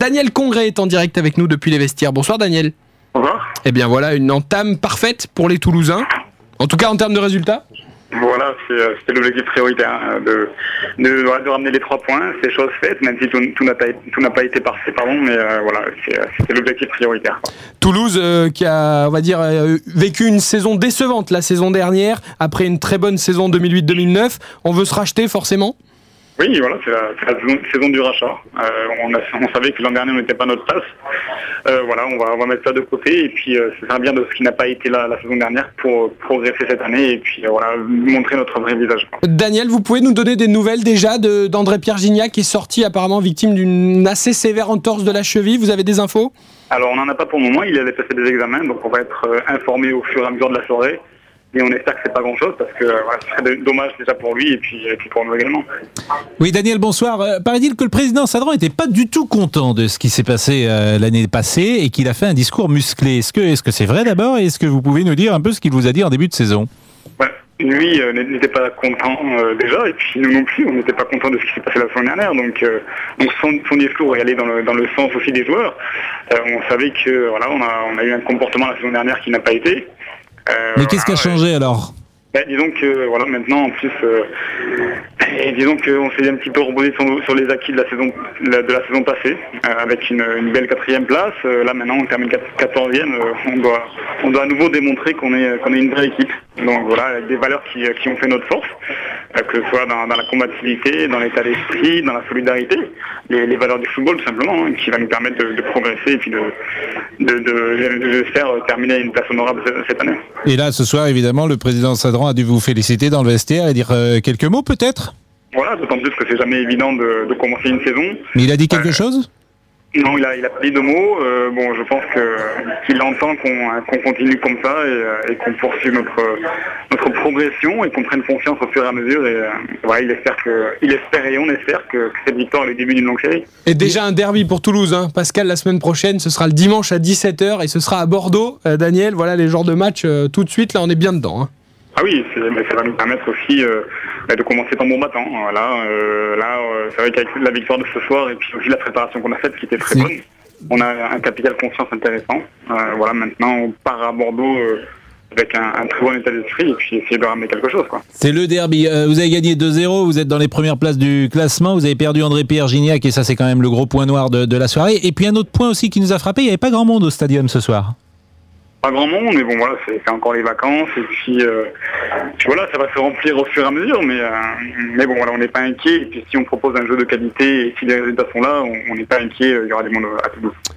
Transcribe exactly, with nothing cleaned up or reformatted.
Daniel Congré est en direct avec nous depuis les vestiaires. Bonsoir Daniel. Bonsoir. Eh bien voilà, une entame parfaite pour les Toulousains. En tout cas en termes de résultats. Voilà, c'était l'objectif prioritaire, hein, de, de, de ramener les trois points. C'est chose faite, même si tout, tout n'a pas, tout n'a pas été parfait, pardon, mais euh, voilà, c'était l'objectif prioritaire. Quoi. Toulouse euh, qui a, on va dire, euh, vécu une saison décevante la saison dernière, après une très bonne saison deux mille huit deux mille neuf. On veut se racheter forcément ? Oui, voilà, c'est la, la saison, saison du rachat. Euh, on, a, on savait que l'an dernier on n'était pas à notre place. Euh, voilà, on va, on va mettre ça de côté et puis euh, ça sert bien de ce qui n'a pas été là la saison dernière pour progresser cette année et puis euh, voilà, montrer notre vrai visage. Daniel, vous pouvez nous donner des nouvelles déjà de, d'André-Pierre Gignac qui est sorti apparemment victime d'une assez sévère entorse de la cheville. Vous avez des infos ? Alors on n'en a pas pour le moment, il allait passer des examens, donc on va être euh, informé au fur et à mesure de la soirée. Et on espère que c'est pas grand-chose parce que voilà, ce serait dommage déjà pour lui et puis, et puis pour nous également. Oui, Daniel, bonsoir. Euh, paraît-il que le président Sadran n'était pas du tout content de ce qui s'est passé euh, l'année passée et qu'il a fait un discours musclé. Est-ce que, est-ce que c'est vrai d'abord et est-ce que vous pouvez nous dire un peu ce qu'il vous a dit en début de saison ? Ouais, lui euh, n'était pas content euh, déjà et puis nous non plus, on n'était pas content de ce qui s'est passé la semaine dernière. Donc, euh, donc son, son discours est allé dans le, dans le sens aussi des joueurs. Euh, on savait que voilà, on a, on a eu un comportement la saison dernière qui n'a pas été. Euh, Mais voilà, qu'est-ce qui a changé euh, alors ? Ben, disons que voilà, maintenant en plus, euh, et disons qu'on s'est un petit peu reposé sur, sur les acquis de la saison de la, de la saison passée, euh, avec une, une belle quatrième place. Euh, là maintenant on termine quatorzième, euh, on doit on doit à nouveau démontrer qu'on est qu'on est une vraie équipe. Donc voilà, avec des valeurs qui, qui ont fait notre force, euh, que ce soit dans, dans la combativité, dans l'état d'esprit, dans la solidarité, les, les valeurs du football tout simplement, hein, qui va nous permettre de, de progresser et puis de de, de, de, de faire terminer à une place honorable cette année. Et là ce soir évidemment le président Sadran a dû vous féliciter dans le vestiaire et dire euh, quelques mots peut-être ? Voilà, d'autant plus que c'est jamais évident de, de commencer une saison. Mais il a dit quelque euh, chose ? Non, il a, il a pas dit de mots. Euh, bon, je pense que qu'il entend qu'on, qu'on continue comme ça et, et qu'on poursuive notre notre progression et qu'on prenne confiance au fur et à mesure. Et euh, voilà, il espère que, il espère et on espère que, que cette victoire est le début d'une longue série. Et déjà un derby pour Toulouse, hein. Pascal, la semaine prochaine, ce sera le dimanche à dix-sept heures et ce sera à Bordeaux. Euh, Daniel, voilà les genres de matchs euh, tout de suite. Là, on est bien dedans. Hein. Ah oui, c'est, mais ça va nous permettre aussi euh, de commencer tambour battant. Voilà, euh, là, euh, c'est vrai qu'avec la victoire de ce soir et puis aussi la préparation qu'on a faite qui était très bonne, on a un capital confiance intéressant. Euh, voilà, maintenant on part à Bordeaux euh, avec un, un très bon état d'esprit et puis essayer de ramener quelque chose, quoi. C'est le derby. Euh, vous avez gagné deux zéro, vous êtes dans les premières places du classement, vous avez perdu André-Pierre Gignac et ça c'est quand même le gros point noir de, de la soirée. Et puis un autre point aussi qui nous a frappé, il n'y avait pas grand monde au stadium ce soir. Pas grand monde, mais bon voilà, c'est, c'est encore les vacances et puis, euh, puis voilà, ça va se remplir au fur et à mesure, mais euh, mais bon voilà, on n'est pas inquiet et puis si on propose un jeu de qualité et si les résultats sont là, on n'est pas inquiet, il y aura du monde à Toulouse.